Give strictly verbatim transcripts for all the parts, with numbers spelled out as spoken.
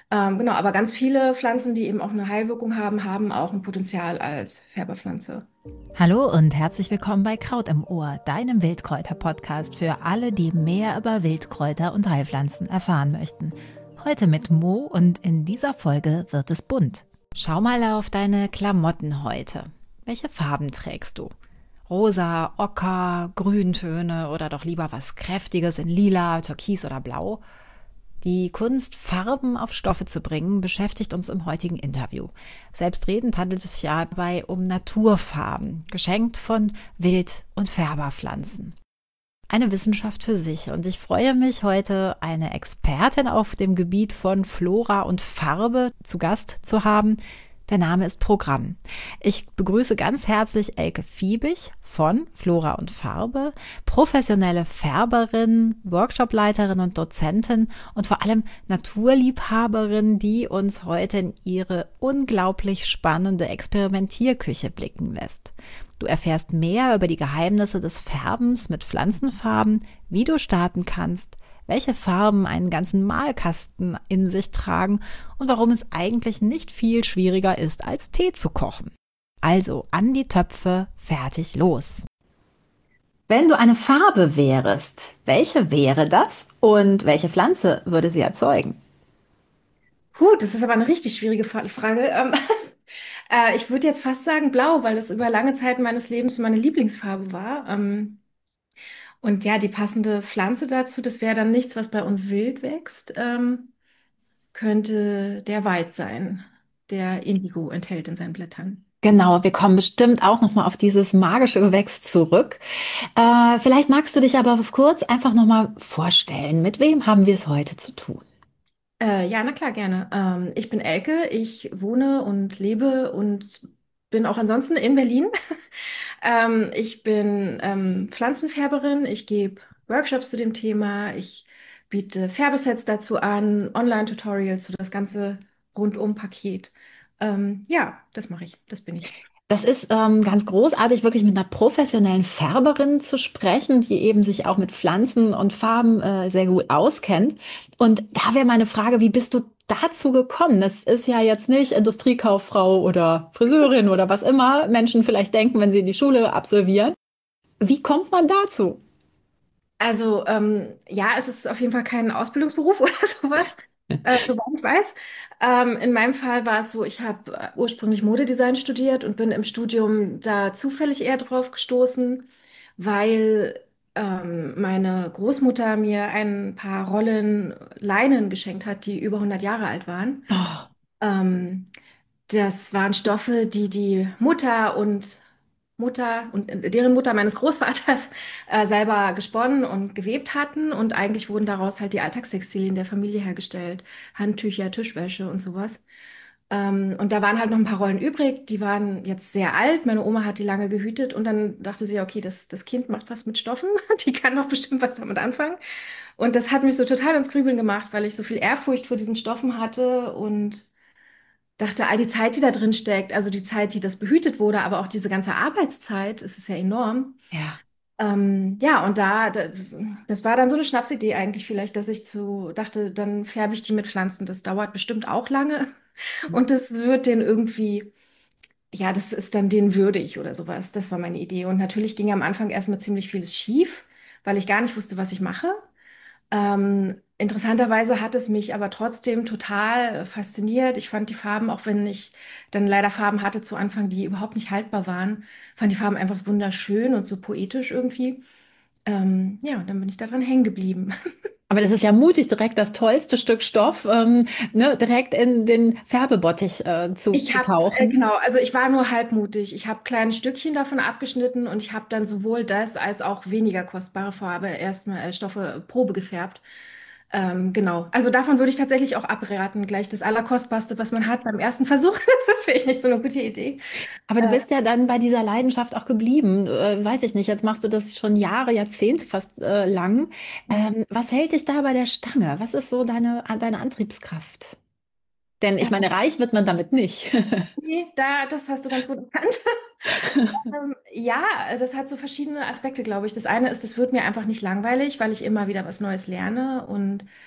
Ähm, genau, aber ganz viele Pflanzen, die eben auch eine Heilwirkung haben, haben auch ein Potenzial als Färberpflanze. Hallo und herzlich willkommen bei Kraut im Ohr, deinem Wildkräuter-Podcast für alle, die mehr über Wildkräuter und Heilpflanzen erfahren möchten. Heute mit Mo und in dieser Folge wird es bunt. Schau mal auf deine Klamotten heute. Welche Farben trägst du? Rosa, Ocker, Grüntöne oder doch lieber was Kräftiges in Lila, Türkis oder Blau? Die Kunst, Farben auf Stoffe zu bringen, beschäftigt uns im heutigen Interview. Selbstredend handelt es sich dabei um Naturfarben, geschenkt von Wild- und Färberpflanzen. Eine Wissenschaft für sich, und ich freue mich, heute eine Expertin auf dem Gebiet von Flora und Farbe zu Gast zu haben. Der Name ist Programm. Ich begrüße ganz herzlich Elke Fiebig von Flora und Farbe, professionelle Färberin, Workshopleiterin und Dozentin und vor allem Naturliebhaberin, die uns heute in ihre unglaublich spannende Experimentierküche blicken lässt. Du erfährst mehr über die Geheimnisse des Färbens mit Pflanzenfarben, wie du starten kannst, welche Farben einen ganzen Malkasten in sich tragen und warum es eigentlich nicht viel schwieriger ist, als Tee zu kochen. Also an die Töpfe, fertig, los. Wenn du eine Farbe wärest, welche wäre das und welche Pflanze würde sie erzeugen? Puh, das ist aber eine richtig schwierige Fa- Frage. Ähm, äh, ich würde jetzt fast sagen blau, weil das über lange Zeit meines Lebens meine Lieblingsfarbe war. Ähm, und ja, die passende Pflanze dazu, das wäre dann nichts, was bei uns wild wächst, ähm, könnte der Weid sein, der Indigo enthält in seinen Blättern. Genau, wir kommen bestimmt auch noch mal auf dieses magische Gewächs zurück. Äh, vielleicht magst du dich aber kurz einfach noch mal vorstellen. Mit wem haben wir es heute zu tun? Äh, ja, na klar, gerne. Ähm, ich bin Elke, ich wohne und lebe und bin auch ansonsten in Berlin. Ähm, ich bin ähm, Pflanzenfärberin, ich gebe Workshops zu dem Thema, ich biete Färbesets dazu an, Online-Tutorials, so das ganze Rundum-Paket. Ähm, ja, das mache ich, das bin ich. Das ist ähm, ganz großartig, wirklich mit einer professionellen Färberin zu sprechen, die eben sich auch mit Pflanzen und Farben äh, sehr gut auskennt. Und da wäre meine Frage, wie bist du dazu gekommen? Das ist ja jetzt nicht Industriekauffrau oder Friseurin oder was immer Menschen vielleicht denken, wenn sie die Schule absolvieren. Wie kommt man dazu? Also, ähm, ja, es ist auf jeden Fall kein Ausbildungsberuf oder sowas, äh, soweit ich weiß. Ähm, in meinem Fall war es so, ich habe äh, ursprünglich Modedesign studiert und bin im Studium da zufällig eher drauf gestoßen, weil ähm, meine Großmutter mir ein paar Rollen Leinen geschenkt hat, die über hundert Jahre alt waren. Oh, Ähm, Das waren Stoffe, die die Mutter und Mutter und äh, deren Mutter meines Großvaters äh, selber gesponnen und gewebt hatten. Und eigentlich wurden daraus halt die Alltagstextilien der Familie hergestellt. Handtücher, Tischwäsche und sowas. Ähm, und da waren halt noch ein paar Rollen übrig. Die waren jetzt sehr alt. Meine Oma hat die lange gehütet. Und dann dachte sie, okay, das, das Kind macht was mit Stoffen. Die kann doch bestimmt was damit anfangen. Und das hat mich so total ins Grübeln gemacht, weil ich so viel Ehrfurcht vor diesen Stoffen hatte und dachte, all die Zeit, die da drin steckt, also die Zeit, die das behütet wurde, aber auch diese ganze Arbeitszeit, es ist ja enorm. ja. Ähm, ja, und da, da, das war dann so eine Schnapsidee eigentlich vielleicht, dass ich zu dachte, dann färbe ich die mit Pflanzen. Das dauert bestimmt auch lange und das wird den irgendwie, ja, das ist dann denen würdig oder sowas. Das war meine Idee. Und natürlich ging am Anfang erstmal ziemlich vieles schief, weil ich gar nicht wusste, was ich mache. Ähm, interessanterweise hat es mich aber trotzdem total fasziniert. Ich fand die Farben, auch wenn ich dann leider Farben hatte zu Anfang, die überhaupt nicht haltbar waren, fand die Farben einfach wunderschön und so poetisch irgendwie. Ähm, ja, und dann bin ich daran hängen geblieben. Aber das ist ja mutig, direkt das tollste Stück Stoff, ähm, ne, direkt in den Färbebottich äh, zu, Ich zu habe, äh, tauchen. genau, also ich war nur halbmutig. Ich habe kleine Stückchen davon abgeschnitten und ich habe dann sowohl das als auch weniger kostbare Farbe erstmal äh, Stoffe Probe gefärbt. Ähm, genau. Also davon würde ich tatsächlich auch abraten. Gleich das Allerkostbarste, was man hat beim ersten Versuch. Das ist vielleicht nicht so eine gute Idee. Aber du Äh, bist ja dann bei dieser Leidenschaft auch geblieben. Äh, weiß ich nicht, jetzt machst du das schon Jahre, Jahrzehnte fast äh, lang. Ähm, was hält dich da bei der Stange? Was ist so deine, deine Antriebskraft? Denn ich äh, meine, reich wird man damit nicht. nee, da, das hast du ganz gut erkannt. Ähm, ja, das hat so verschiedene Aspekte, glaube ich. Das eine ist, es wird mir einfach nicht langweilig, weil ich immer wieder was Neues lerne und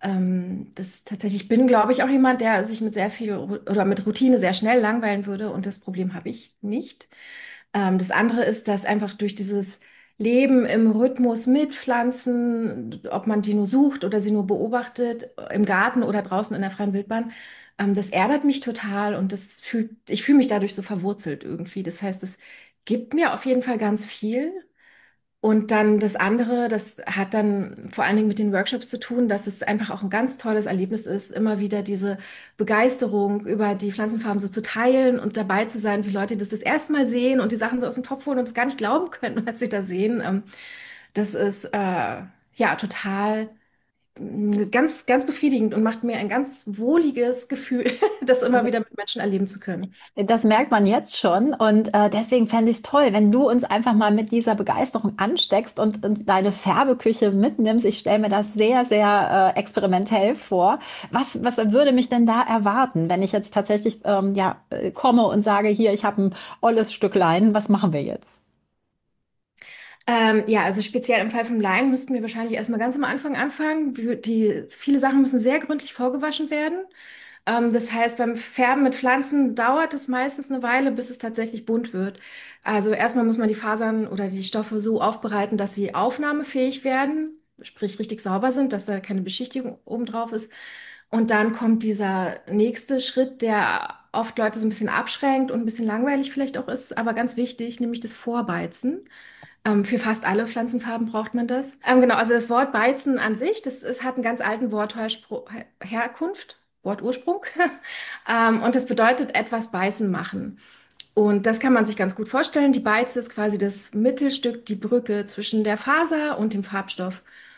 Ähm, das tatsächlich ich bin, glaube ich, auch jemand, der sich mit sehr viel Ru- oder mit Routine sehr schnell langweilen würde und das Problem habe ich nicht. Ähm, das andere ist, dass einfach durch dieses Leben im Rhythmus mit Pflanzen, ob man die nur sucht oder sie nur beobachtet, im Garten oder draußen in der freien Wildbahn, ähm, das erdet mich total und das fühlt, ich fühle mich dadurch so verwurzelt irgendwie. Das heißt, es gibt mir auf jeden Fall ganz viel. Und dann das andere, das hat dann vor allen Dingen mit den Workshops zu tun, dass es einfach auch ein ganz tolles Erlebnis ist, immer wieder diese Begeisterung über die Pflanzenfarben so zu teilen und dabei zu sein, wie Leute das das erste Mal sehen und die Sachen so aus dem Topf holen und es gar nicht glauben können, was sie da sehen. Ähm, Das ist äh, ja total mm, ganz, ganz befriedigend und macht mir ein ganz wohliges Gefühl, das immer wieder mit Menschen erleben zu können. Das merkt man jetzt schon und äh, deswegen fände ich es toll, wenn du uns einfach mal mit dieser Begeisterung ansteckst und, und deine Färbeküche mitnimmst. Ich stelle mir das sehr, sehr äh, experimentell vor. Was, was würde mich denn da erwarten, wenn ich jetzt tatsächlich ähm, ja, äh, komme und sage, hier, ich habe ein olles Stück Leinen, was machen wir jetzt? Ähm, ja, also speziell im Fall vom Laien müssten wir wahrscheinlich erstmal ganz am Anfang anfangen. Wir- Die, viele Sachen müssen sehr gründlich vorgewaschen werden. Ähm, das heißt, beim Färben mit Pflanzen dauert es meistens eine Weile, bis es tatsächlich bunt wird. Also erstmal muss man die Fasern oder die Stoffe so aufbereiten, dass sie aufnahmefähig werden, sprich richtig sauber sind, dass da keine Beschichtung oben drauf ist. Und dann kommt dieser nächste Schritt, der oft Leute so ein bisschen abschränkt und ein bisschen langweilig vielleicht auch ist, aber ganz wichtig, nämlich das Vorbeizen. Ähm, für fast alle Pflanzenfarben braucht man das. Ähm, genau, also das Wort Beizen an sich, das, es hat einen ganz alten Wortherspruch, Herkunft, Wortursprung. Ähm, und das bedeutet etwas beißen machen. Und das kann man sich ganz gut vorstellen. Die Beize ist quasi das Mittelstück, die Brücke zwischen der Faser und dem Farbstoff.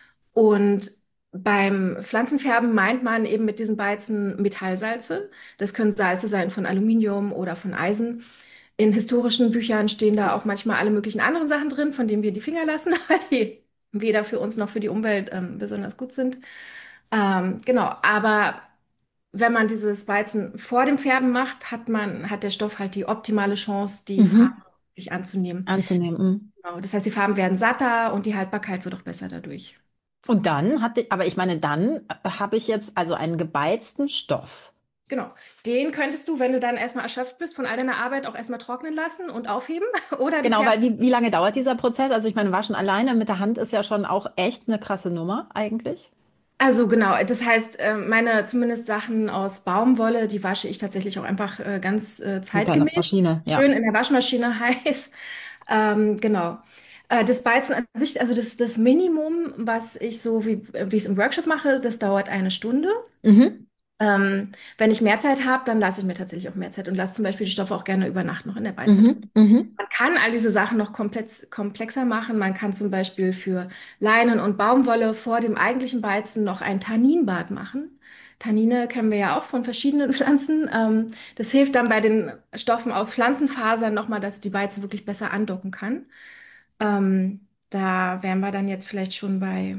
Und beim Pflanzenfärben meint man eben mit diesen Beizen Metallsalze. Das können Salze sein von Aluminium oder von Eisen. In historischen Büchern stehen da auch manchmal alle möglichen anderen Sachen drin, von denen wir die Finger lassen, weil die weder für uns noch für die Umwelt ähm, besonders gut sind. Ähm, genau, aber wenn man dieses Weizen vor dem Färben macht, hat man, hat der Stoff halt die optimale Chance, die Farbe Mhm. wirklich anzunehmen. Anzunehmen. Mhm. Genau, das heißt, die Farben werden satter und die Haltbarkeit wird auch besser dadurch. Und dann hatte, aber ich meine, dann äh, habe ich jetzt also einen gebeizten Stoff. Genau. Den könntest du, wenn du dann erstmal erschöpft bist von all deiner Arbeit, auch erstmal trocknen lassen und aufheben. Oder du Genau, weil färbst. wie, wie lange dauert dieser Prozess? Also ich meine, Waschen alleine mit der Hand ist ja schon auch echt eine krasse Nummer eigentlich. Also genau, das heißt, äh, meine zumindest Sachen aus Baumwolle, die wasche ich tatsächlich auch einfach äh, ganz äh, Mit der zeitgemäß. Maschine, ja. Schön in der Waschmaschine heiß. Ähm, genau. Äh, das Beizen an sich, also das, das Minimum, was ich so, wie, wie ich es im Workshop mache, das dauert eine Stunde. Mhm. Ähm, wenn ich mehr Zeit habe, dann lasse ich mir tatsächlich auch mehr Zeit und lasse zum Beispiel die Stoffe auch gerne über Nacht noch in der Beize drin. Mhm. Mhm. Man kann all diese Sachen noch komplett komplexer machen. Man kann zum Beispiel für Leinen und Baumwolle vor dem eigentlichen Beizen noch ein Tanninbad machen. Tannine kennen wir ja auch von verschiedenen Pflanzen. Ähm, das hilft dann bei den Stoffen aus Pflanzenfasern nochmal, dass die Beize wirklich besser andocken kann. Ähm, da wären wir dann jetzt vielleicht schon bei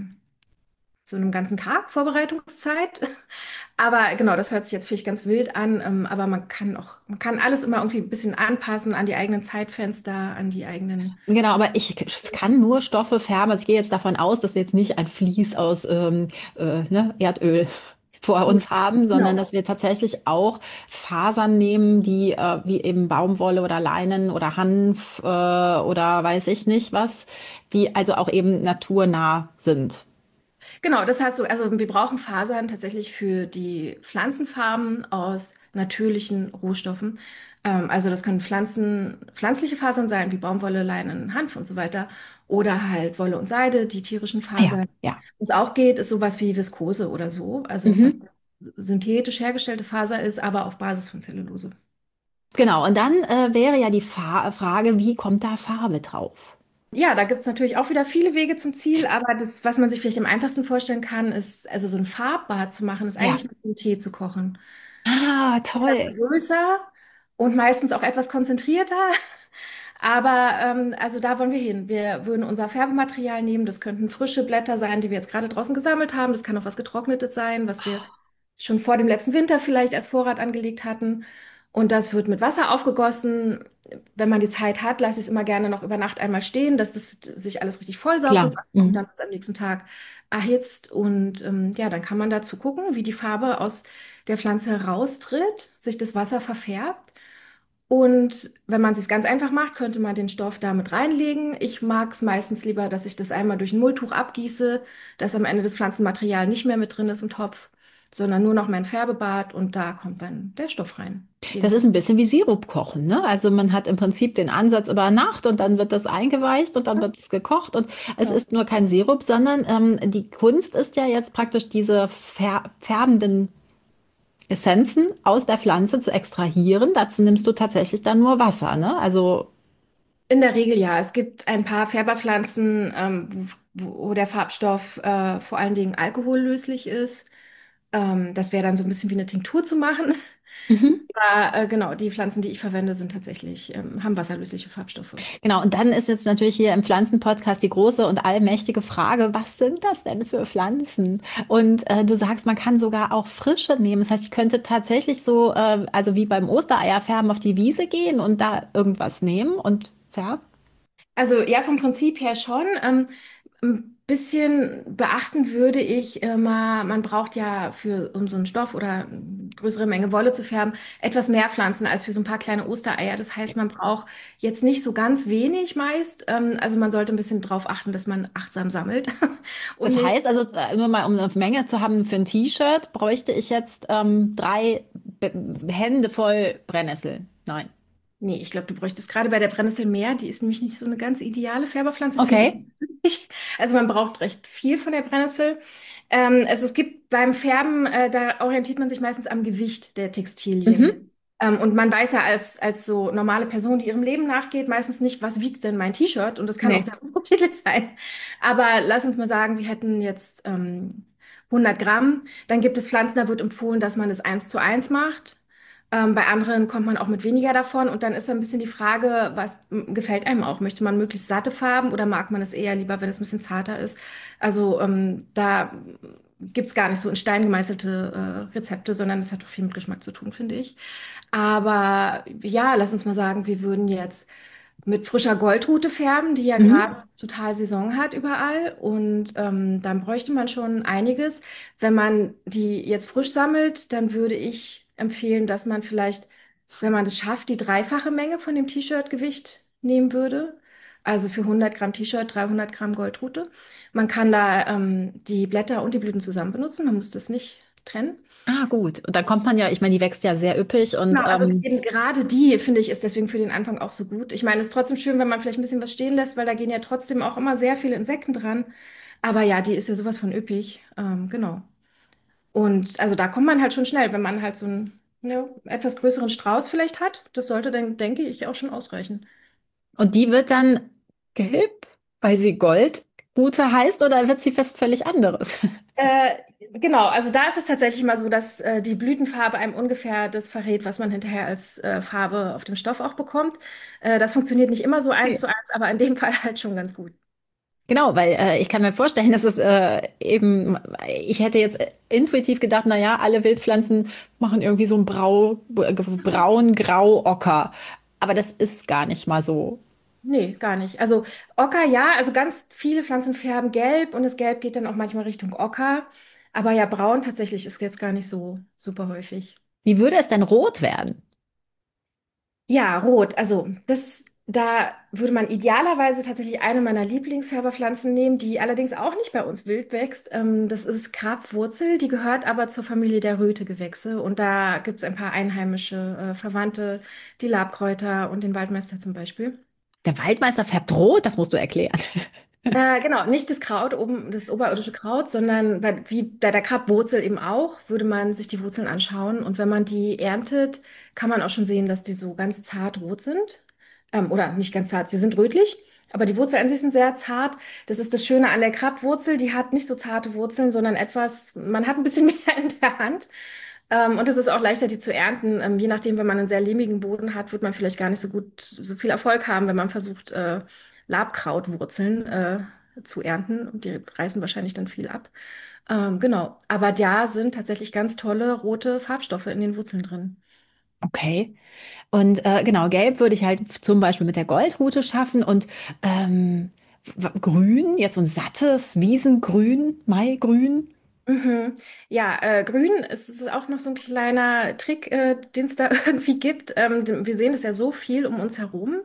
so einem ganzen Tag Vorbereitungszeit. Aber genau, das hört sich jetzt vielleicht ganz wild an, ähm, aber man kann auch, man kann alles immer irgendwie ein bisschen anpassen an die eigenen Zeitfenster, an die eigenen. Genau, aber ich kann nur Stoffe färben. Also ich gehe jetzt davon aus, dass wir jetzt nicht ein Vlies aus ähm, äh, ne, Erdöl vor uns haben, sondern Genau. dass wir tatsächlich auch Fasern nehmen, die äh, wie eben Baumwolle oder Leinen oder Hanf äh, oder weiß ich nicht was, die also auch eben naturnah sind. Genau, das hast du, also wir brauchen Fasern tatsächlich für die Pflanzenfarben aus natürlichen Rohstoffen. Ähm, also das können Pflanzen, pflanzliche Fasern sein, wie Baumwolle, Leinen, Hanf und so weiter. Oder halt Wolle und Seide, die tierischen Ah ja, Fasern. ja. Was auch geht, ist sowas wie Viskose oder so, also was Mhm. synthetisch hergestellte Faser ist, aber auf Basis von Zellulose. Genau, und dann äh, wäre ja die Fa Frage, wie kommt da Farbe drauf? Ja, da gibt es natürlich auch wieder viele Wege zum Ziel, aber das, was man sich vielleicht am einfachsten vorstellen kann, ist, also so ein Farbbad zu machen, ist eigentlich Ja. mit dem Tee zu kochen. Ah, Das toll. größer und meistens auch etwas konzentrierter. Aber ähm, also da wollen wir hin. Wir würden unser Färbematerial nehmen. Das könnten frische Blätter sein, die wir jetzt gerade draußen gesammelt haben. Das kann auch was Getrocknetes sein, was wir schon vor dem letzten Winter vielleicht als Vorrat angelegt hatten. Und das wird mit Wasser aufgegossen. Wenn man die Zeit hat, lasse ich es immer gerne noch über Nacht einmal stehen, dass das sich alles richtig vollsaugt mit Klar. Wasser und Mhm. dann wird es am nächsten Tag erhitzt. Und ähm, ja, dann kann man dazu gucken, wie die Farbe aus der Pflanze heraustritt, sich das Wasser verfärbt. Und wenn man es sich ganz einfach macht, könnte man den Stoff damit reinlegen. Ich mag es meistens lieber, dass ich das einmal durch ein Mulltuch abgieße, dass am Ende das Pflanzenmaterial nicht mehr mit drin ist im Topf, sondern nur noch mein Färbebad und da kommt dann der Stoff rein. Das Den ist ein bisschen wie Sirup kochen, ne? Also man hat im Prinzip den Ansatz über Nacht und dann wird das eingeweicht und dann wird es gekocht und es Genau. ist nur kein Sirup, sondern ähm, die Kunst ist ja jetzt praktisch diese fär färbenden Essenzen aus der Pflanze zu extrahieren. Dazu nimmst du tatsächlich dann nur Wasser, ne? Also, In der Regel ja. Es gibt ein paar Färberpflanzen, ähm, wo, wo der Farbstoff äh, vor allen Dingen alkohollöslich ist. Ähm, das wäre dann so ein bisschen wie eine Tinktur zu machen. mhm. Aber äh, genau, die Pflanzen, die ich verwende, sind tatsächlich, ähm, haben wasserlösliche Farbstoffe. Genau. Und dann ist jetzt natürlich hier im Pflanzenpodcast die große und allmächtige Frage, was sind das denn für Pflanzen? Und äh, du sagst, man kann sogar auch frische nehmen. Das heißt, ich könnte tatsächlich so, äh, also wie beim Ostereierfärben auf die Wiese gehen und da irgendwas nehmen und färben. Also ja, vom Prinzip her schon. Ähm, ein bisschen beachten würde ich immer, man braucht ja für, um so einen Stoff oder eine größere Menge Wolle zu färben, etwas mehr Pflanzen als für so ein paar kleine Ostereier. Das heißt, man braucht jetzt nicht so ganz wenig meist. Ähm, also man sollte ein bisschen drauf achten, dass man achtsam sammelt und Das nicht. heißt also, äh, nur mal um eine Menge zu haben für ein T-Shirt, bräuchte ich jetzt ähm, drei B Hände voll Brennnesseln. Nein. Nee, ich glaube, du bräuchtest gerade bei der Brennnessel mehr. Die ist nämlich nicht so eine ganz ideale Färberpflanze für Okay. gewöhnlich. Also man braucht recht viel von der Brennnessel. Ähm, also es gibt beim Färben, äh, da orientiert man sich meistens am Gewicht der Textilien. Mhm. Ähm, und man weiß ja als, als so normale Person, die ihrem Leben nachgeht, meistens nicht, was wiegt denn mein T-Shirt? Und das kann auch Nee. sehr unterschiedlich sein. Aber lass uns mal sagen, wir hätten jetzt ähm, hundert Gramm. Dann gibt es Pflanzen, da wird empfohlen, dass man es eins zu eins macht. Ähm, bei anderen kommt man auch mit weniger davon und dann ist so ein bisschen die Frage, was m, gefällt einem auch? Möchte man möglichst satte Farben oder mag man es eher lieber, wenn es ein bisschen zarter ist? Also ähm, da gibt es gar nicht so in Stein gemeißelte äh, Rezepte, sondern es hat auch viel mit Geschmack zu tun, finde ich. Aber ja, lass uns mal sagen, wir würden jetzt mit frischer Goldrute färben, die ja Mhm. gerade total Saison hat überall. Und ähm, dann bräuchte man schon einiges. Wenn man die jetzt frisch sammelt, dann würde ich empfehlen, dass man vielleicht, wenn man es schafft, die dreifache Menge von dem T-Shirt-Gewicht nehmen würde. Also für hundert Gramm T-Shirt dreihundert Gramm Goldrute. Man kann da ähm, die Blätter und die Blüten zusammen benutzen. Man muss das nicht trennen. Ah, gut. Und dann kommt man ja, ich meine, die wächst ja sehr üppig und Genau, also ähm, eben gerade die, finde ich, ist deswegen für den Anfang auch so gut. Ich meine, es ist trotzdem schön, wenn man vielleicht ein bisschen was stehen lässt, weil da gehen ja trotzdem auch immer sehr viele Insekten dran. Aber ja, die ist ja sowas von üppig. Ähm, genau. Und also da kommt man halt schon schnell, wenn man halt so einen, ne, etwas größeren Strauß vielleicht hat. Das sollte dann, denke ich, auch schon ausreichen. und die wird dann gelb, weil sie Goldrute heißt, oder wird sie was völlig anderes? Äh, genau, also da ist es tatsächlich mal so, dass äh, die Blütenfarbe einem ungefähr das verrät, was man hinterher als äh, Farbe auf dem Stoff auch bekommt. Äh, das funktioniert nicht immer so eins zu eins, aber in dem Fall halt schon ganz gut. Genau, weil äh, ich kann mir vorstellen, dass es äh, eben, ich hätte jetzt äh, intuitiv gedacht, na ja, alle Wildpflanzen machen irgendwie so ein Brau, äh, braun, grau, ocker. Aber das ist gar nicht mal so. Nee, gar nicht. Also Ocker, ja, also ganz viele Pflanzen färben gelb und das Gelb geht dann auch manchmal Richtung Ocker. Aber ja, braun tatsächlich ist jetzt gar nicht so super häufig. Wie würde es denn rot werden? Ja, rot. Also das, da würde man idealerweise tatsächlich eine meiner Lieblingsfärberpflanzen nehmen, die allerdings auch nicht bei uns wild wächst. Ähm, das ist Grabwurzel. Die gehört aber zur Familie der Rötegewächse. Und da gibt es ein paar einheimische äh, Verwandte, die Labkräuter und den Waldmeister zum Beispiel. Der Waldmeister färbt rot, das musst du erklären. Äh, genau, nicht das Kraut oben, das oberirdische Kraut, sondern bei, wie bei der Grabwurzel eben auch, würde man sich die Wurzeln anschauen. Und wenn man die erntet, kann man auch schon sehen, dass die so ganz zart rot sind. Ähm, oder nicht ganz zart, sie sind rötlich, aber die Wurzeln an sich sind sehr zart. Das ist das Schöne an der Grabwurzel, die hat nicht so zarte Wurzeln, sondern etwas, man hat ein bisschen mehr in der Hand. Ähm, und es ist auch leichter, die zu ernten. Ähm, je nachdem, wenn man einen sehr lehmigen Boden hat, wird man vielleicht gar nicht so gut, so viel Erfolg haben, wenn man versucht, äh, Labkrautwurzeln äh, zu ernten. Und die reißen wahrscheinlich dann viel ab. Ähm, genau. Aber da sind tatsächlich ganz tolle rote Farbstoffe in den Wurzeln drin. Okay. Und äh, genau, Gelb würde ich halt zum Beispiel mit der Goldrute schaffen und ähm, w- Grün, jetzt so ein sattes Wiesengrün, Maigrün. Mhm. Ja, äh, grün ist ist auch noch so ein kleiner Trick, äh, den es da irgendwie gibt. Ähm, den- wir sehen das ja so viel um uns herum,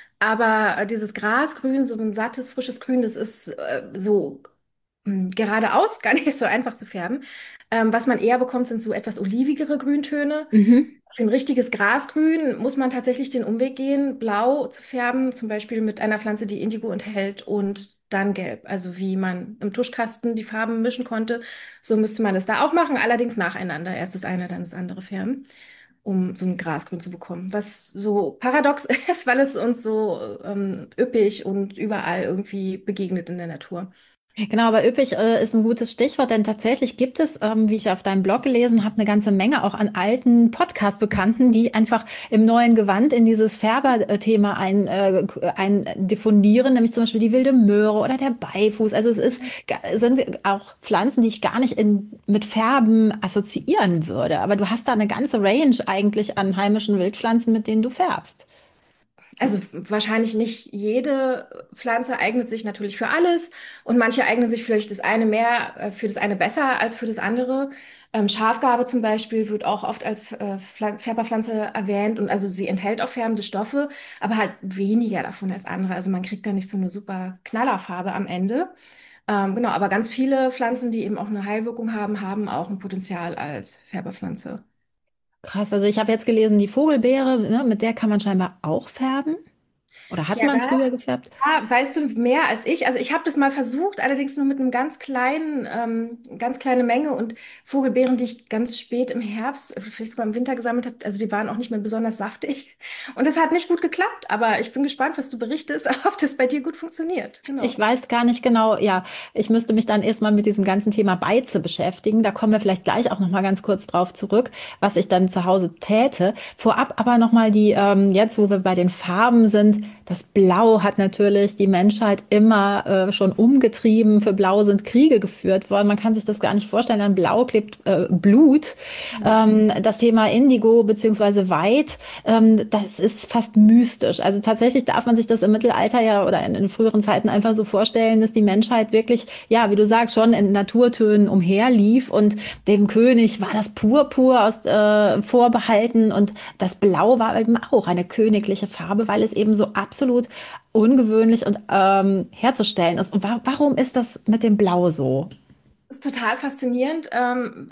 aber äh, dieses Grasgrün, so ein sattes, frisches Grün, das ist äh, so mh, geradeaus gar nicht so einfach zu färben. Ähm, was man eher bekommt, sind so etwas olivigere Grüntöne. Mhm. Für ein richtiges Grasgrün muss man tatsächlich den Umweg gehen, blau zu färben, zum Beispiel mit einer Pflanze, die Indigo enthält und dann gelb. Also wie man im Tuschkasten die Farben mischen konnte, so müsste man es da auch machen, allerdings nacheinander. Erst das eine, dann das andere färben, um so ein Grasgrün zu bekommen. Was so paradox ist, weil es uns so ähm, üppig und überall irgendwie begegnet in der Natur. Genau, aber üppig äh, ist ein gutes Stichwort, denn tatsächlich gibt es, ähm, wie ich auf deinem Blog gelesen habe, eine ganze Menge auch an alten Podcast-Bekannten, die einfach im neuen Gewand in dieses Färber-Thema ein, äh, ein diffundieren, nämlich zum Beispiel die wilde Möhre oder der Beifuß. Also es ist, sind auch Pflanzen, die ich gar nicht in, mit Färben assoziieren würde. Aber du hast da eine ganze Range eigentlich an heimischen Wildpflanzen, mit denen du färbst. Also wahrscheinlich nicht jede Pflanze eignet sich natürlich für alles und manche eignen sich vielleicht das eine mehr, äh, für das eine besser als für das andere. Ähm, Schafgarbe zum Beispiel wird auch oft als äh, Pflan- Färberpflanze erwähnt und also sie enthält auch färbende Stoffe, aber halt weniger davon als andere. Also man kriegt da nicht so eine super Knallerfarbe am Ende. Ähm, genau, aber ganz viele Pflanzen, die eben auch eine Heilwirkung haben, haben auch ein Potenzial als Färberpflanze. Krass, also ich habe jetzt gelesen, die Vogelbeere, ne, mit der kann man scheinbar auch färben. Oder hat Ja, man da früher gefärbt? Ah, weißt du mehr als ich? Also ich habe das mal versucht, allerdings nur mit einem ganz kleinen, ähm, ganz kleine Menge und Vogelbeeren, die ich ganz spät im Herbst, äh, vielleicht sogar im Winter gesammelt habe, also die waren auch nicht mehr besonders saftig. Und das hat nicht gut geklappt, aber ich bin gespannt, was du berichtest, ob das bei dir gut funktioniert. Ich Genau. weiß gar nicht genau, ja, ich müsste mich dann erstmal mit diesem ganzen Thema Beize beschäftigen. Da kommen wir vielleicht gleich auch noch mal ganz kurz drauf zurück, was ich dann zu Hause täte. Vorab aber noch mal die, ähm, jetzt wo wir bei den Farben sind, das Blau hat natürlich die Menschheit immer äh, schon umgetrieben. Für Blau sind Kriege geführt worden. Man kann sich das gar nicht vorstellen. An Blau klebt äh, Blut. Ähm, das Thema Indigo beziehungsweise White, ähm, das ist fast mystisch. Also tatsächlich darf man sich das im Mittelalter ja oder in, in früheren Zeiten einfach so vorstellen, dass die Menschheit wirklich, ja, wie du sagst, schon in Naturtönen umherlief und dem König war das Purpur aus, äh, vorbehalten und das Blau war eben auch eine königliche Farbe, weil es eben so absolut ungewöhnlich und ähm, herzustellen ist. Und wa warum ist das mit dem Blau so? Das ist total faszinierend. Ähm,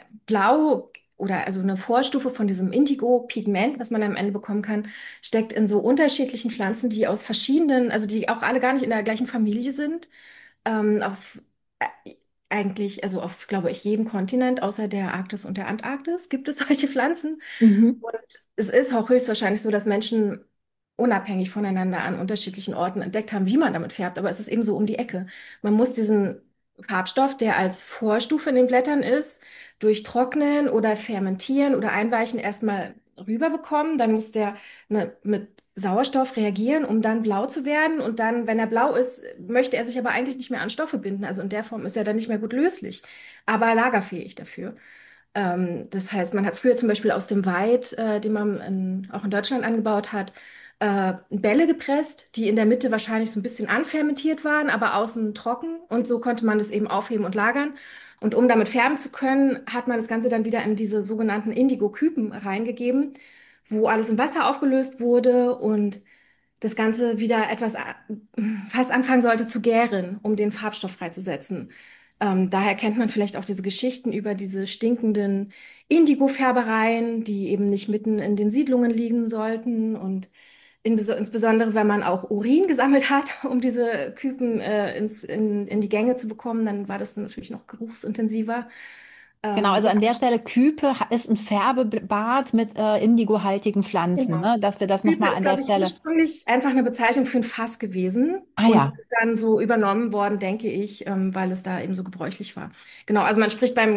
Blau oder also eine Vorstufe von diesem Indigo-Pigment, was man am Ende bekommen kann, steckt in so unterschiedlichen Pflanzen, die aus verschiedenen, also die auch alle gar nicht in der gleichen Familie sind. Ähm, auf äh, eigentlich, also auf, glaube ich, jedem Kontinent außer der Arktis und der Antarktis gibt es solche Pflanzen. Mhm. Und es ist auch höchstwahrscheinlich so, dass Menschen unabhängig voneinander an unterschiedlichen Orten entdeckt haben, wie man damit färbt. Aber es ist eben so um die Ecke. Man muss diesen Farbstoff, der als Vorstufe in den Blättern ist, durch Trocknen oder Fermentieren oder Einweichen erstmal rüberbekommen. Dann muss der ne, mit Sauerstoff reagieren, um dann blau zu werden. Und dann, wenn er blau ist, möchte er sich aber eigentlich nicht mehr an Stoffe binden. Also in der Form ist er dann nicht mehr gut löslich, aber lagerfähig dafür. Ähm, das heißt, man hat früher zum Beispiel aus dem Weid, äh, den man in, auch in Deutschland angebaut hat, äh, Bälle gepresst, die in der Mitte wahrscheinlich so ein bisschen anfermentiert waren, aber außen trocken. Und so konnte man das eben aufheben und lagern. Und um damit färben zu können, hat man das Ganze dann wieder in diese sogenannten Indigo-Küpen reingegeben, wo alles im Wasser aufgelöst wurde und das Ganze wieder etwas äh, fast anfangen sollte zu gären, um den Farbstoff freizusetzen. Ähm, daher kennt man vielleicht auch diese Geschichten über diese stinkenden Indigo-Färbereien, die eben nicht mitten in den Siedlungen liegen sollten. Und in, insbesondere, wenn man auch Urin gesammelt hat, um diese Küken äh, ins, in, in die Gänge zu bekommen, dann war das natürlich noch geruchsintensiver. Genau, Ähm, also ja, an der Stelle Küpe ha- ist ein Färbebad mit äh, indigohaltigen Pflanzen, genau. ne? Dass wir das Kübel nochmal ist, an der glaube ich, Stelle. ursprünglich einfach eine Bezeichnung für ein Fass gewesen Ah und ja. dann so übernommen worden, denke ich, ähm, weil es da eben so gebräuchlich war. Genau, also man spricht beim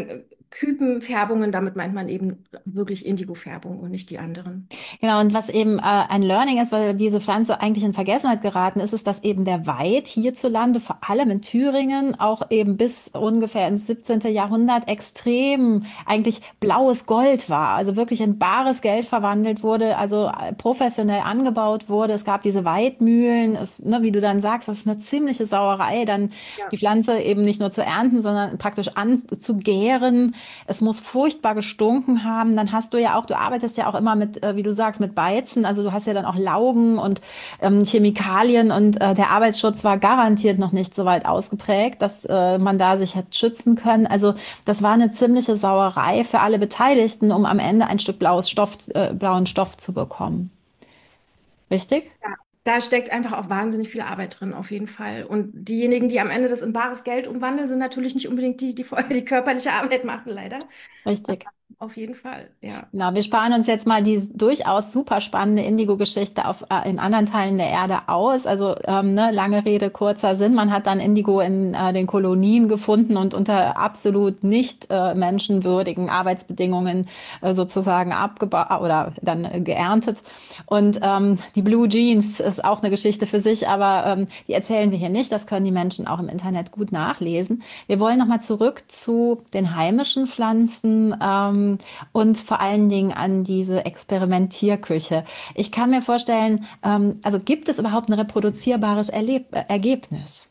Küpenfärbungen, damit meint man eben wirklich Indigo-Färbung und nicht die anderen. Genau, und was eben äh, ein Learning ist, weil diese Pflanze eigentlich in Vergessenheit geraten ist, ist, dass eben der Weid hierzulande, vor allem in Thüringen, auch eben bis ungefähr ins siebzehnten. Jahrhundert extrem eigentlich blaues Gold war, also wirklich in bares Geld verwandelt wurde, also äh, professionell angebaut wurde. Es gab diese Weidmühlen, es, ne, wie du dann sagst, das ist eine ziemliche Sauerei, dann die Ja. Pflanze eben nicht nur zu ernten, sondern praktisch anzugären. Es muss furchtbar gestunken haben. Dann hast du ja auch, du arbeitest ja auch immer mit, äh, wie du sagst, mit Beizen. Also du hast ja dann auch Laugen und ähm, Chemikalien und äh, der Arbeitsschutz war garantiert noch nicht so weit ausgeprägt, dass äh, man da sich hat schützen können. Also das war eine ziemliche Sauerei für alle Beteiligten, um am Ende ein Stück blaues Stoff, äh, blauen Stoff zu bekommen. Richtig? Ja, da steckt einfach auch wahnsinnig viel Arbeit drin, auf jeden Fall. Und diejenigen, die am Ende das in bares Geld umwandeln, sind natürlich nicht unbedingt die, die vorher die körperliche Arbeit machen, leider. Richtig. Auf jeden Fall, ja. Genau, wir sparen uns jetzt mal die durchaus super spannende Indigo-Geschichte auf, äh, in anderen Teilen der Erde aus. Also ähm, ne, lange Rede, kurzer Sinn. Man hat dann Indigo in äh, den Kolonien gefunden und unter absolut nicht äh, menschenwürdigen Arbeitsbedingungen äh, sozusagen abgebaut oder dann äh, geerntet. Und ähm, die Blue Jeans ist auch eine Geschichte für sich, aber ähm, die erzählen wir hier nicht. Das können die Menschen auch im Internet gut nachlesen. Wir wollen nochmal zurück zu den heimischen Pflanzen. Ähm, und vor allen Dingen an diese Experimentierküche. Ich kann mir vorstellen, ähm, also gibt es überhaupt ein reproduzierbares Erleb äh, Ergebnis?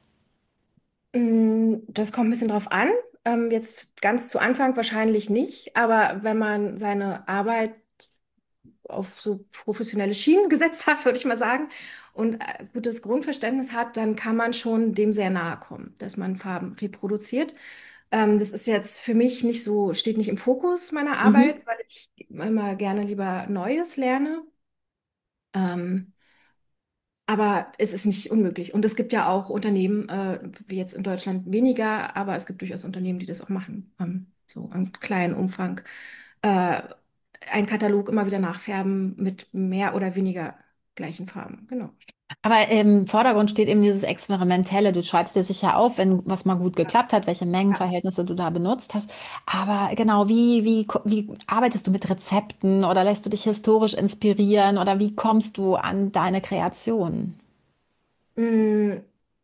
Mm, Das kommt ein bisschen drauf an. Ähm, jetzt ganz zu Anfang wahrscheinlich nicht, aber wenn man seine Arbeit auf so professionelle Schienen gesetzt hat, würde ich mal sagen, und äh, gutes Grundverständnis hat, dann kann man schon dem sehr nahe kommen, dass man Farben reproduziert. Ähm, das ist jetzt für mich nicht so, steht nicht im Fokus meiner Mhm. Arbeit, weil ich immer gerne lieber Neues lerne. Ähm, aber es ist nicht unmöglich. Und es gibt ja auch Unternehmen, äh, wie jetzt in Deutschland weniger, aber es gibt durchaus Unternehmen, die das auch machen. Ähm, so im kleinen Umfang. Äh, einen Katalog immer wieder nachfärben mit mehr oder weniger gleichen Farben. Genau. Aber im Vordergrund steht eben dieses Experimentelle. Du schreibst dir sicher auf, wenn was mal gut Ja. geklappt hat, welche Ja. Mengenverhältnisse du da benutzt hast. Aber genau, wie, wie, wie arbeitest du mit Rezepten oder lässt du dich historisch inspirieren oder wie kommst du an deine Kreation? Mm,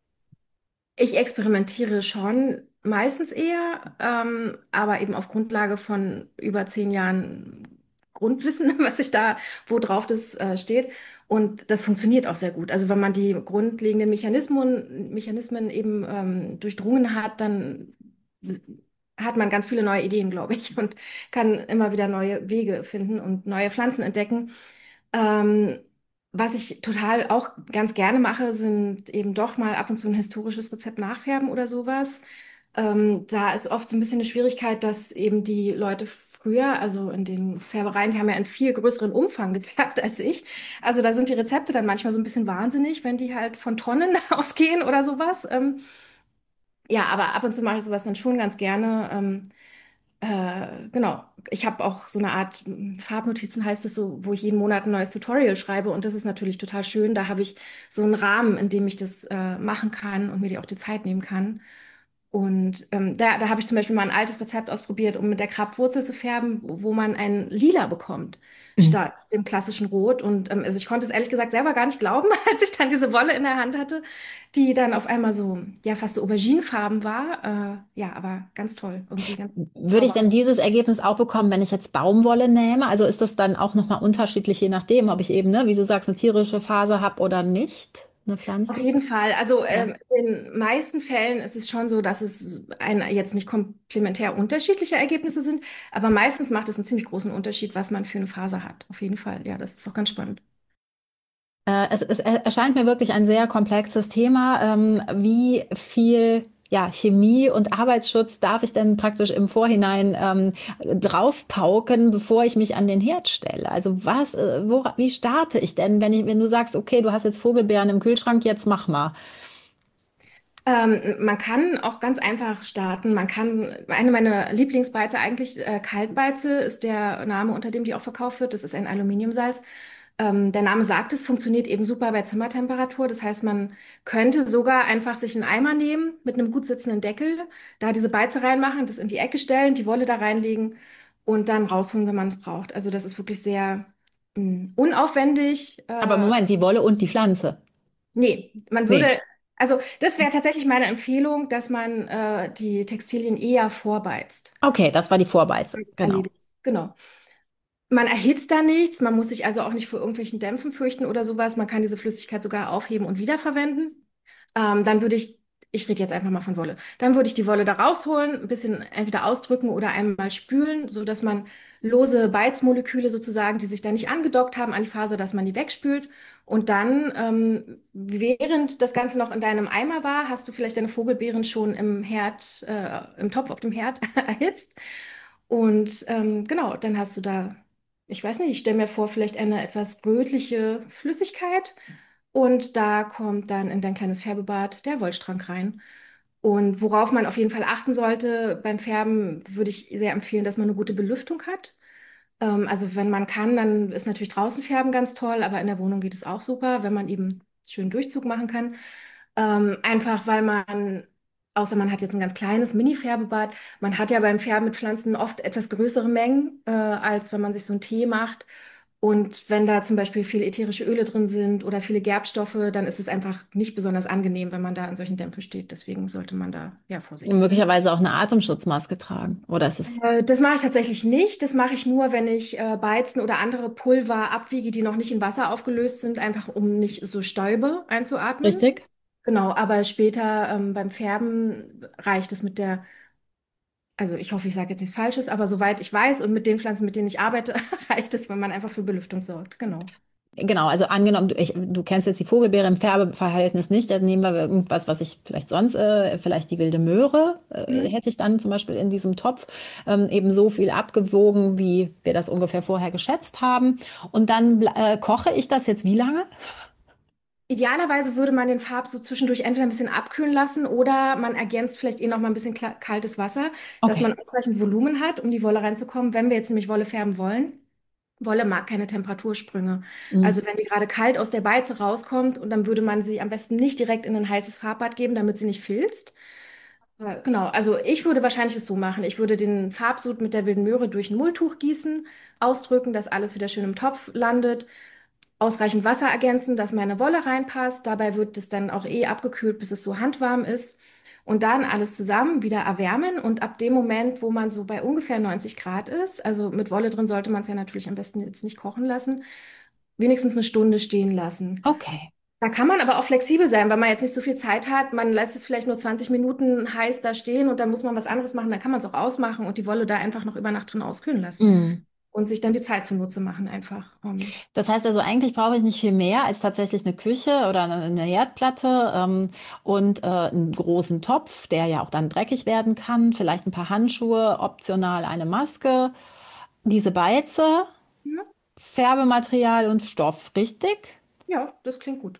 Ich experimentiere schon meistens eher, ähm, aber eben auf Grundlage von über zehn Jahren Grundwissen, was ich da, wo drauf das äh, steht. Und das funktioniert auch sehr gut. Also wenn man die grundlegenden Mechanismen, Mechanismen eben ähm, durchdrungen hat, dann hat man ganz viele neue Ideen, glaube ich, und kann immer wieder neue Wege finden und neue Pflanzen entdecken. Ähm, Was ich total auch ganz gerne mache, sind eben doch mal ab und zu ein historisches Rezept nachfärben oder sowas. Ähm, da ist oft so ein bisschen eine Schwierigkeit, dass eben die Leute früher, also in den Färbereien, die haben ja einen viel größeren Umfang gefärbt als ich. Also da sind die Rezepte dann manchmal so ein bisschen wahnsinnig, wenn die halt von Tonnen ausgehen oder sowas. Ähm, ja, aber ab und zu mache ich sowas dann schon ganz gerne. Ähm, äh, genau. Ich habe auch so eine Art m, Farbnotizen, heißt es so, wo ich jeden Monat ein neues Tutorial schreibe. Und das ist natürlich total schön. Da habe ich so einen Rahmen, in dem ich das äh, machen kann und mir die auch die Zeit nehmen kann. Und ähm, da, da habe ich zum Beispiel mal ein altes Rezept ausprobiert, um mit der Krabwurzel zu färben, wo, wo man ein Lila bekommt, statt dem klassischen Rot. Und ähm, also ich konnte es ehrlich gesagt selber gar nicht glauben, als ich dann diese Wolle in der Hand hatte, die dann auf einmal so, ja, fast so auberginefarben war. Äh, ja, aber ganz toll, irgendwie ganz Würde ich zauberhaft. denn dieses Ergebnis auch bekommen, wenn ich jetzt Baumwolle nähme? Also ist das dann auch nochmal unterschiedlich, je nachdem, ob ich eben, ne, wie du sagst, eine tierische Faser habe oder nicht, eine Auf pflanzliche? jeden Fall. Also Ja. ähm, in den meisten Fällen ist es schon so, dass es ein, jetzt nicht komplementär unterschiedliche Ergebnisse sind, aber meistens macht es einen ziemlich großen Unterschied, was man für eine Phase hat. Auf jeden Fall. Ja, das ist auch ganz spannend. Äh, es, es erscheint mir wirklich ein sehr komplexes Thema. Ähm, wie viel ja, Chemie und Arbeitsschutz darf ich denn praktisch im Vorhinein ähm, draufpauken, bevor ich mich an den Herd stelle? Also was, äh, wo, wie starte ich denn, wenn ich, wenn du sagst, okay, du hast jetzt Vogelbeeren im Kühlschrank, jetzt mach mal. Ähm, man kann auch ganz einfach starten. Man kann, eine meiner Lieblingsbeize eigentlich, äh, Kaltbeize ist der Name, unter dem die auch verkauft wird. Das ist ein Aluminiumsalz. Ähm, der Name sagt es, funktioniert eben super bei Zimmertemperatur. Das heißt, man könnte sogar einfach sich einen Eimer nehmen mit einem gut sitzenden Deckel, da diese Beize reinmachen, das in die Ecke stellen, die Wolle da reinlegen und dann rausholen, wenn man es braucht. Also das ist wirklich sehr mh, unaufwendig. Aber Äh, Moment, die Wolle und die Pflanze. nee, man Nee. würde, also das wäre tatsächlich meine Empfehlung, dass man äh, die Textilien eher vorbeizt. Okay, das war die Vorbeize. Genau. Erledigt. Genau. Man erhitzt da nichts, man muss sich also auch nicht vor irgendwelchen Dämpfen fürchten oder sowas. Man kann diese Flüssigkeit sogar aufheben und wiederverwenden. Ähm, dann würde ich, ich rede jetzt einfach mal von Wolle, dann würde ich die Wolle da rausholen, ein bisschen entweder ausdrücken oder einmal spülen, sodass man lose Beizmoleküle sozusagen, die sich da nicht angedockt haben an die Faser, dass man die wegspült. Und dann, ähm, während das Ganze noch in deinem Eimer war, hast du vielleicht deine Vogelbeeren schon im Herd, äh, im Topf auf dem Herd erhitzt. Und ähm, genau, dann hast du da, ich weiß nicht, ich stelle mir vor, vielleicht eine etwas rötliche Flüssigkeit. Und da kommt dann in dein kleines Färbebad der Wollstrang rein. Und worauf man auf jeden Fall achten sollte beim Färben, würde ich sehr empfehlen, dass man eine gute Belüftung hat. Ähm, also wenn man kann, dann ist natürlich draußen färben ganz toll, aber in der Wohnung geht es auch super, wenn man eben schön Durchzug machen kann. Ähm, einfach weil man, außer man hat jetzt ein ganz kleines Mini-Färbebad, man hat ja beim Färben mit Pflanzen oft etwas größere Mengen, äh, als wenn man sich so einen Tee macht. Und wenn da zum Beispiel viele ätherische Öle drin sind oder viele Gerbstoffe, dann ist es einfach nicht besonders angenehm, wenn man da in solchen Dämpfen steht. Deswegen sollte man da ja vorsichtig sein. Möglicherweise auch eine Atemschutzmaske tragen. Oder ist es Äh, Das mache ich tatsächlich nicht. Das mache ich nur, wenn ich äh, Beizen oder andere Pulver abwiege, die noch nicht in Wasser aufgelöst sind, einfach um nicht so Stäube einzuatmen. richtig? Genau, aber später ähm, beim Färben reicht es mit der, also ich hoffe, ich sage jetzt nichts Falsches, aber soweit ich weiß und mit den Pflanzen, mit denen ich arbeite, reicht es, wenn man einfach für Belüftung sorgt. Genau. Genau, also angenommen, du, ich, du kennst jetzt die Vogelbeere im Färbeverhältnis nicht, dann nehmen wir irgendwas, was ich vielleicht sonst, äh, vielleicht die wilde Möhre, äh, Mhm. hätte ich dann zum Beispiel in diesem Topf ähm, eben so viel abgewogen, wie wir das ungefähr vorher geschätzt haben. Und dann äh, koche ich das jetzt wie lange? Idealerweise würde man den Farb so zwischendurch entweder ein bisschen abkühlen lassen oder man ergänzt vielleicht eh noch mal ein bisschen kla- kaltes Wasser, dass man Okay. ausreichend Volumen hat, um die Wolle reinzukommen, wenn wir jetzt nämlich Wolle färben wollen. Wolle mag keine Temperatursprünge. Mhm. Also wenn die gerade kalt aus der Beize rauskommt und dann würde man sie am besten nicht direkt in ein heißes Farbbad geben, damit sie nicht filzt. Äh, Genau, also ich würde wahrscheinlich es so machen. Ich würde den Farbsud mit der wilden Möhre durch ein Mulltuch gießen, ausdrücken, dass alles wieder schön im Topf landet, ausreichend Wasser ergänzen, dass meine Wolle reinpasst. Dabei wird es dann auch eh abgekühlt, bis es so handwarm ist. Und dann alles zusammen wieder erwärmen. Und ab dem Moment, wo man so bei ungefähr neunzig Grad ist, also mit Wolle drin sollte man es ja natürlich am besten jetzt nicht kochen lassen, wenigstens eine Stunde stehen lassen. Okay. Da kann man aber auch flexibel sein, weil man jetzt nicht so viel Zeit hat. Man lässt es vielleicht nur zwanzig Minuten heiß da stehen und dann muss man was anderes machen. Dann kann man es auch ausmachen und die Wolle da einfach noch über Nacht drin auskühlen lassen Mhm. und sich dann die Zeit zunutze machen einfach. Ähm, Das heißt also, eigentlich brauche ich nicht viel mehr als tatsächlich eine Küche oder eine eine Herdplatte ähm, und äh, einen großen Topf, der ja auch dann dreckig werden kann, vielleicht ein paar Handschuhe, optional eine Maske, diese Beize, Ja, Färbematerial und Stoff, richtig? ja, das klingt gut.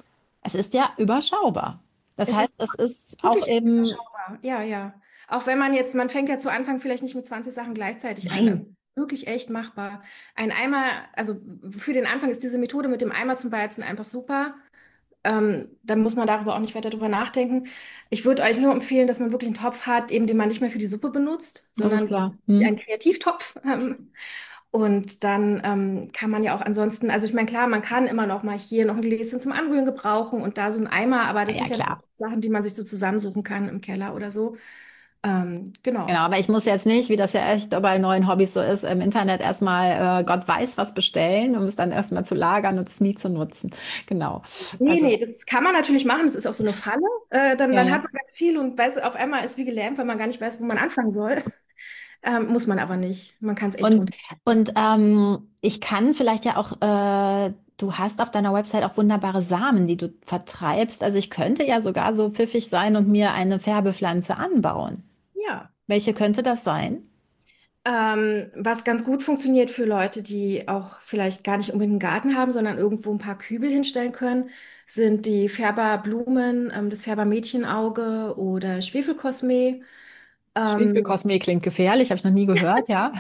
Es ist ja überschaubar. Das Es ist heißt, es ist auch wirklich eben, überschaubar. Ja, ja. Auch wenn man jetzt, man fängt ja zu Anfang vielleicht nicht mit zwanzig Sachen gleichzeitig an. Also nein, wirklich echt machbar. Ein Eimer, also für den Anfang ist diese Methode mit dem Eimer zum Beizen einfach super. Ähm, dann muss man darüber auch nicht weiter drüber nachdenken. Ich würde euch nur empfehlen, dass man wirklich einen Topf hat, eben den man nicht mehr für die Suppe benutzt, das ist sondern klar. einen Hm? Kreativtopf. Ähm, und dann ähm, kann man ja auch ansonsten, also ich meine, klar, man kann immer noch mal hier noch ein Gläschen zum Anrühren gebrauchen und da so ein Eimer, aber Ja, das ja, sind ja klar. Sachen, die man sich so zusammensuchen kann im Keller oder so. Ähm, Genau, genau. aber ich muss jetzt nicht, wie das ja echt bei neuen Hobbys so ist, im Internet erstmal äh, Gott weiß was bestellen, um es dann erstmal zu lagern und es nie zu nutzen. Genau. Nee, Also, nee, das kann man natürlich machen. Das ist auch so eine Falle. Äh, dann, ja, dann ja. hat man ganz viel und weiß, auf einmal ist wie gelähmt, weil man gar nicht weiß, wo man anfangen soll. Ähm, muss man aber nicht. Man kann es echt Und, runter. und ähm, ich kann vielleicht ja auch, äh, du hast auf deiner Website auch wunderbare Samen, die du vertreibst. Also ich könnte ja sogar so pfiffig sein und mir eine Färbepflanze anbauen. Ja. Welche könnte das sein? Ähm, was ganz gut funktioniert für Leute, die auch vielleicht gar nicht unbedingt einen Garten haben, sondern irgendwo ein paar Kübel hinstellen können, sind die Färberblumen, ähm, das Färbermädchenauge oder Schwefelkosme. Ähm, Schwefelkosmee klingt gefährlich, habe ich noch nie gehört, ja.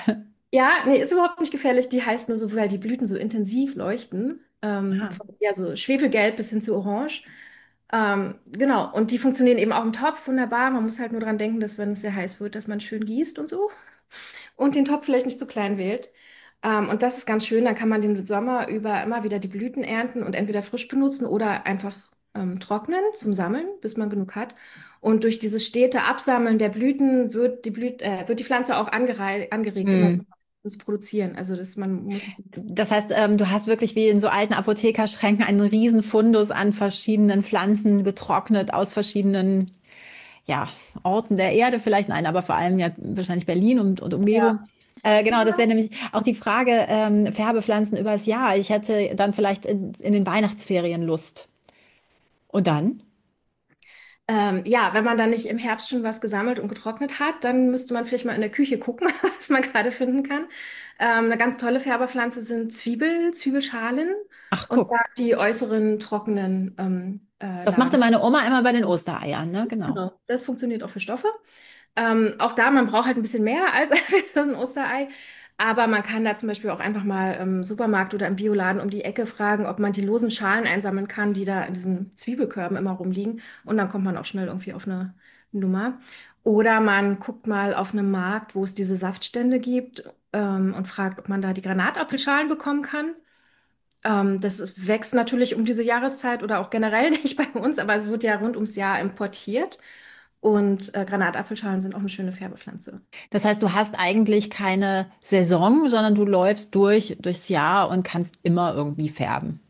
Ja, nee, ist überhaupt nicht gefährlich. Die heißt nur so, weil die Blüten so intensiv leuchten. Ähm, Ah. von, ja, so Schwefelgelb bis hin zu Orange. Ähm, genau, und die funktionieren eben auch im Topf wunderbar. Man muss halt nur dran denken, dass wenn es sehr heiß wird, dass man schön gießt und so. Und den Topf vielleicht nicht zu klein wählt. Ähm, und das ist ganz schön. Dann kann man den Sommer über immer wieder die Blüten ernten und entweder frisch benutzen oder einfach ähm, trocknen zum Sammeln, bis man genug hat. Und durch dieses stete Absammeln der Blüten wird die Blüt äh, wird die Pflanze auch angerei angeregt, immer Hm. zu produzieren. Also das, man muss sich Das heißt, ähm, du hast wirklich wie in so alten Apothekerschränken einen riesen Fundus an verschiedenen Pflanzen getrocknet aus verschiedenen, ja, Orten der Erde vielleicht, nein, aber vor allem ja wahrscheinlich Berlin und, und Umgebung. ja. Äh, genau, das wäre nämlich auch die Frage, ähm, Färbepflanzen übers Jahr. Ich hätte dann vielleicht in, in den Weihnachtsferien Lust. Und dann? Ähm, ja, wenn man dann nicht im Herbst schon was gesammelt und getrocknet hat, dann müsste man vielleicht mal in der Küche gucken, was man gerade finden kann. Ähm, eine ganz tolle Färberpflanze sind Zwiebel, Zwiebelschalen Ach, und guck. zwar die äußeren trockenen ähm, äh, Das machte Lagen. meine Oma immer bei den Ostereiern, ne? Genau. Genau. Das funktioniert auch für Stoffe. Ähm, auch da, man braucht halt ein bisschen mehr als für so ein Osterei. Aber man kann da zum Beispiel auch einfach mal im Supermarkt oder im Bioladen um die Ecke fragen, ob man die losen Schalen einsammeln kann, die da in diesen Zwiebelkörben immer rumliegen. Und dann kommt man auch schnell irgendwie auf eine Nummer. Oder man guckt mal auf einem Markt, wo es diese Saftstände gibt, ähm, und fragt, ob man da die Granatapfelschalen bekommen kann. Ähm, das ist, wächst natürlich um diese Jahreszeit oder auch generell nicht bei uns, aber es wird ja rund ums Jahr importiert. Und äh, Granatapfelschalen sind auch eine schöne Färbepflanze. Das heißt, du hast eigentlich keine Saison, sondern du läufst durch, durchs Jahr und kannst immer irgendwie färben.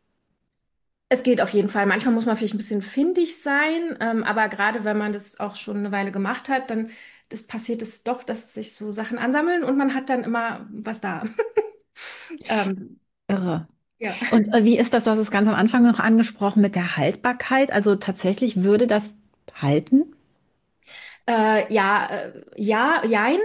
Es geht auf jeden Fall. Manchmal muss man vielleicht ein bisschen findig sein, ähm, aber gerade wenn man das auch schon eine Weile gemacht hat, dann das passiert es doch, dass sich so Sachen ansammeln und man hat dann immer was da. Ähm, Irre. ja. Und äh, wie ist das? Du hast es ganz am Anfang noch angesprochen mit der Haltbarkeit. Also tatsächlich würde das halten? Äh, ja, äh, ja, jein.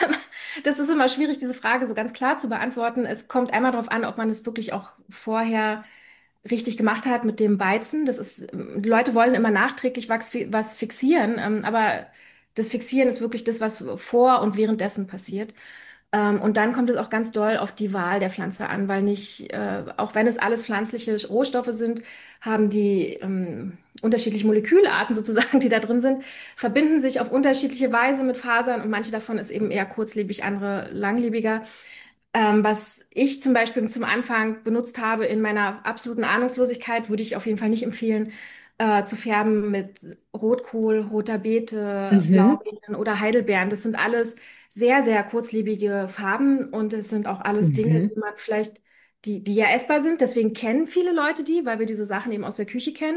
Das ist immer schwierig, diese Frage so ganz klar zu beantworten. Es kommt einmal darauf an, ob man es wirklich auch vorher richtig gemacht hat mit dem Beizen. Das ist, ähm, die Leute wollen immer nachträglich was, fi- was fixieren, ähm, aber das Fixieren ist wirklich das, was vor und währenddessen passiert. Ähm, und dann kommt es auch ganz doll auf die Wahl der Pflanze an, weil nicht, äh, auch wenn es alles pflanzliche Rohstoffe sind, haben die ähm, unterschiedliche Molekülarten sozusagen, die da drin sind, verbinden sich auf unterschiedliche Weise mit Fasern und manche davon ist eben eher kurzlebig, andere langlebiger. Ähm, was ich zum Beispiel zum Anfang benutzt habe in meiner absoluten Ahnungslosigkeit, würde ich auf jeden Fall nicht empfehlen, äh, zu färben mit Rotkohl, roter Beete, Mhm. Blaubeeren oder Heidelbeeren. Das sind alles sehr, sehr kurzlebige Farben und es sind auch alles Dinge, Mhm. die man vielleicht, die, die ja essbar sind. Deswegen kennen viele Leute die, weil wir diese Sachen eben aus der Küche kennen.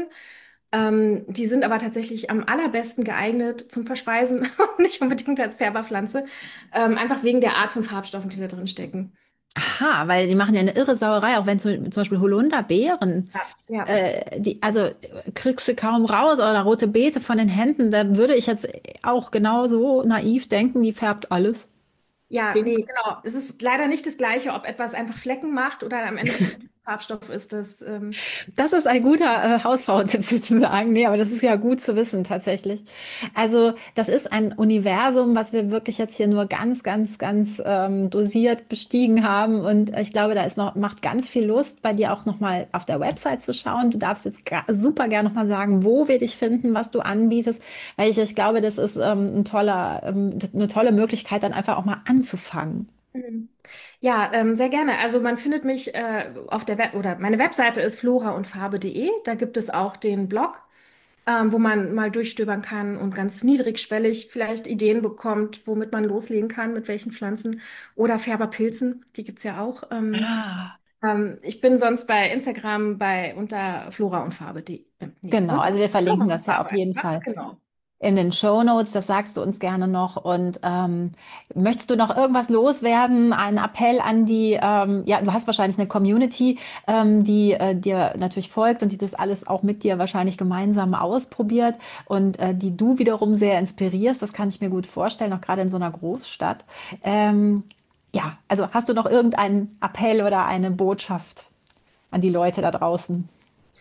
Ähm, die sind aber tatsächlich am allerbesten geeignet zum Verspeisen und nicht unbedingt als Färberpflanze. Ähm, einfach wegen der Art von Farbstoffen, die da drin stecken. Aha, weil die machen ja eine irre Sauerei, auch wenn zum, zum Beispiel Holunderbeeren, Ja, ja. äh, die, also äh, kriegst du kaum raus oder rote Beete von den Händen, da würde ich jetzt auch genauso naiv denken, die färbt alles Ja, pink. nee, genau. Es ist leider nicht das Gleiche, ob etwas einfach Flecken macht oder am Ende wirklich ein Farbstoff ist. Das, ähm, Das ist ein guter äh, Hausfrauentipp sozusagen. Nee, aber das ist ja gut zu wissen tatsächlich. Also das ist ein Universum, was wir wirklich jetzt hier nur ganz, ganz, ganz ähm, dosiert bestiegen haben. Und ich glaube, da ist noch, macht ganz viel Lust, bei dir auch nochmal auf der Website zu schauen. Du darfst jetzt gra- super gerne nochmal sagen, wo wir dich finden, was du anbietest. Weil ich, ich glaube, das ist ähm, ein toller, ähm, eine tolle Möglichkeit, dann einfach auch mal anzufangen. Mhm. Ja, ähm, sehr gerne. Also man findet mich äh, auf der Web oder meine Webseite ist flora und farbe punkt de. Da gibt es auch den Blog, ähm, wo man mal durchstöbern kann und ganz niedrigschwellig vielleicht Ideen bekommt, womit man loslegen kann, mit welchen Pflanzen oder Färberpilzen, die gibt's ja auch. Ähm, Ah. ähm, ich bin sonst bei Instagram bei unter flora und farbe punkt de. Äh, nee, Genau, unter also wir Flora verlinken und das ja Farbe auf jeden einfach, Fall genau. in den Shownotes, das sagst du uns gerne noch. Und ähm, möchtest du noch irgendwas loswerden? Einen Appell an die, ähm, ja, du hast wahrscheinlich eine Community, ähm, die äh, dir natürlich folgt und die das alles auch mit dir wahrscheinlich gemeinsam ausprobiert und äh, die du wiederum sehr inspirierst. Das kann ich mir gut vorstellen, auch gerade in so einer Großstadt. Ähm, ja, also hast du noch irgendeinen Appell oder eine Botschaft an die Leute da draußen?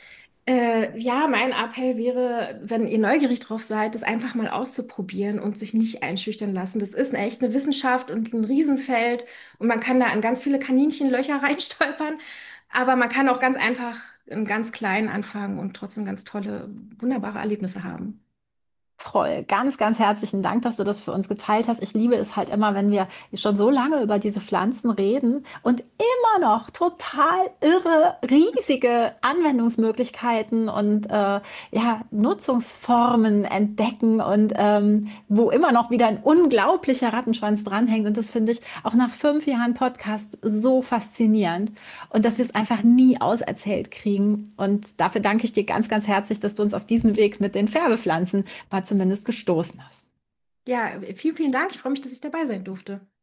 Äh, ja, mein Appell wäre, wenn ihr neugierig drauf seid, das einfach mal auszuprobieren und sich nicht einschüchtern lassen. Das ist echt eine Wissenschaft und ein Riesenfeld und man kann da an ganz viele Kaninchenlöcher reinstolpern, aber man kann auch ganz einfach im ganz Kleinen anfangen und trotzdem ganz tolle, wunderbare Erlebnisse haben. Toll, ganz, ganz herzlichen Dank, dass du das für uns geteilt hast. Ich liebe es halt immer, wenn wir schon so lange über diese Pflanzen reden und immer noch total irre, riesige Anwendungsmöglichkeiten und äh, ja, Nutzungsformen entdecken und ähm, wo immer noch wieder ein unglaublicher Rattenschwanz dranhängt. Und das finde ich auch nach fünf Jahren Podcast so faszinierend und dass wir es einfach nie auserzählt kriegen. Und dafür danke ich dir ganz, ganz herzlich, dass du uns auf diesen Weg mit den Färbepflanzen mal zumindest gestoßen hast. Ja, vielen, vielen Dank. Ich freue mich, dass ich dabei sein durfte.